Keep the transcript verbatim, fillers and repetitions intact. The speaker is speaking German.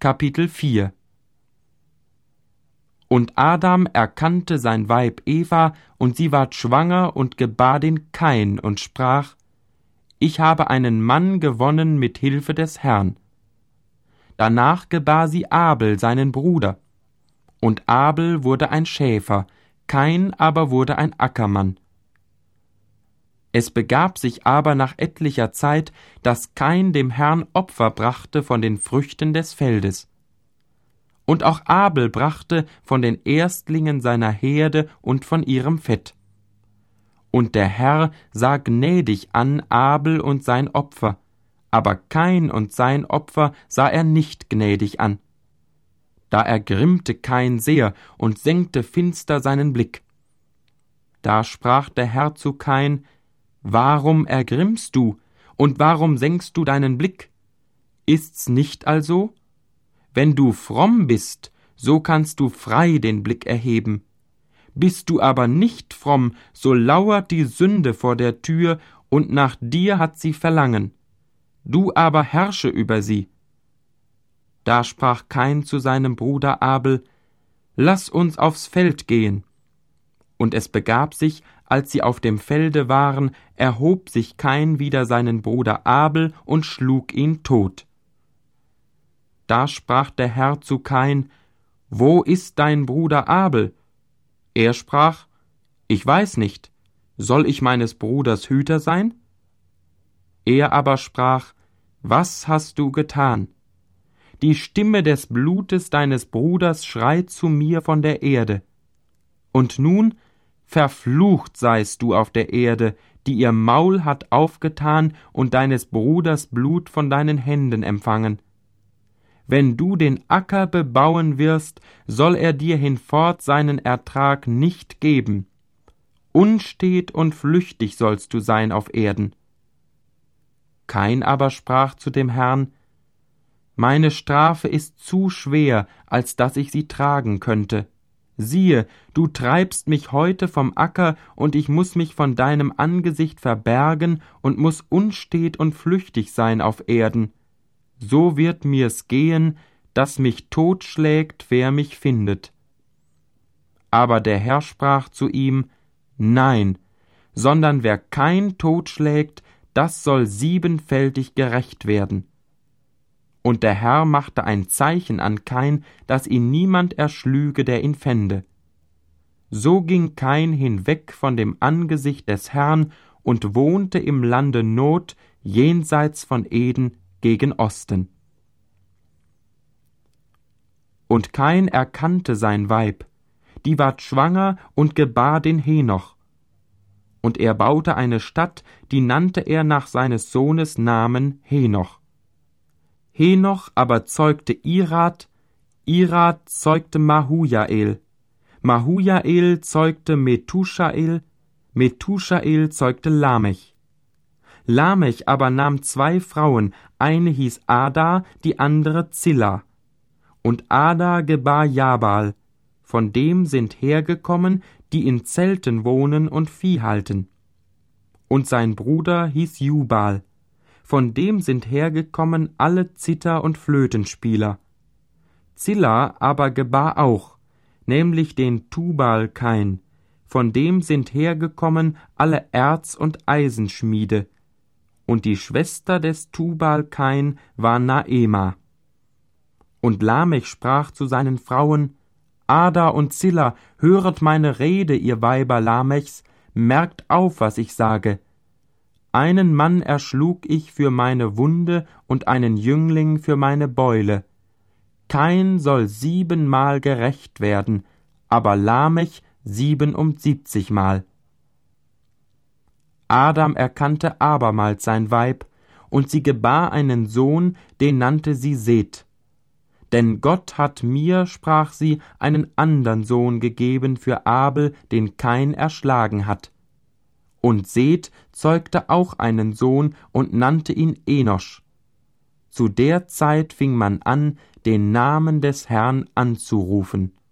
Kapitel vier. Und Adam erkannte sein Weib Eva, und sie ward schwanger und gebar den Kain und sprach: Ich habe einen Mann gewonnen mit Hilfe des Herrn. Danach gebar sie Abel, seinen Bruder. Und Abel wurde ein Schäfer, Kain aber wurde ein Ackermann. Es begab sich aber nach etlicher Zeit, dass Kain dem Herrn Opfer brachte von den Früchten des Feldes. Und auch Abel brachte von den Erstlingen seiner Herde und von ihrem Fett. Und der Herr sah gnädig an Abel und sein Opfer, aber Kain und sein Opfer sah er nicht gnädig an. Da ergrimmte Kain sehr und senkte finster seinen Blick. Da sprach der Herr zu Kain: Warum ergrimmst du, und warum senkst du deinen Blick? Ist's nicht also? Wenn du fromm bist, so kannst du frei den Blick erheben. Bist du aber nicht fromm, so lauert die Sünde vor der Tür, und nach dir hat sie Verlangen. Du aber herrsche über sie. Da sprach Kain zu seinem Bruder Abel: Lass uns aufs Feld gehen. Und es begab sich, als sie auf dem Felde waren, erhob sich Kain wider seinen Bruder Abel und schlug ihn tot. Da sprach der Herr zu Kain: Wo ist dein Bruder Abel? Er sprach: Ich weiß nicht. Soll ich meines Bruders Hüter sein? Er aber sprach: Was hast du getan? Die Stimme des Blutes deines Bruders schreit zu mir von der Erde. Und nun, verflucht seist du auf der Erde, die ihr Maul hat aufgetan und deines Bruders Blut von deinen Händen empfangen. Wenn du den Acker bebauen wirst, soll er dir hinfort seinen Ertrag nicht geben. Unstet und flüchtig sollst du sein auf Erden. Kain aber sprach zu dem Herrn: Meine Strafe ist zu schwer, als dass ich sie tragen könnte. Siehe, du treibst mich heute vom Acker, und ich muß mich von deinem Angesicht verbergen und muß unstet und flüchtig sein auf Erden. So wird mir's gehen, dass mich totschlägt, wer mich findet. Aber der Herr sprach zu ihm: Nein, sondern wer kein totschlägt, das soll siebenfältig gerächt werden. Und der Herr machte ein Zeichen an Kain, dass ihn niemand erschlüge, der ihn fände. So ging Kain hinweg von dem Angesicht des Herrn und wohnte im Lande Not, jenseits von Eden, gegen Osten. Und Kain erkannte sein Weib, die ward schwanger und gebar den Henoch. Und er baute eine Stadt, die nannte er nach seines Sohnes Namen Henoch. Henoch aber zeugte Irad, Irad zeugte Mahujael, Mahujael zeugte Methushael, Methushael zeugte Lamech. Lamech aber nahm zwei Frauen, eine hieß Ada, die andere Zilla. Und Ada gebar Jabal, von dem sind hergekommen, die in Zelten wohnen und Vieh halten. Und sein Bruder hieß Jubal, von dem sind hergekommen alle Zither- und Flötenspieler. Zilla aber gebar auch, nämlich den Tubal-Kain, von dem sind hergekommen alle Erz- und Eisenschmiede. Und die Schwester des Tubal-Kain war Naema. Und Lamech sprach zu seinen Frauen: Ada und Zilla, höret meine Rede, ihr Weiber Lamechs, merkt auf, was ich sage. Einen Mann erschlug ich für meine Wunde und einen Jüngling für meine Beule. Kain soll siebenmal gerächt werden, aber Lamech siebenundsiebzigmal. Adam erkannte abermals sein Weib, und sie gebar einen Sohn, den nannte sie Seth. Denn Gott hat mir, sprach sie, einen andern Sohn gegeben für Abel, den Kain erschlagen hat. Und Seth zeugte auch einen Sohn und nannte ihn Enosch. Zu der Zeit fing man an, den Namen des Herrn anzurufen.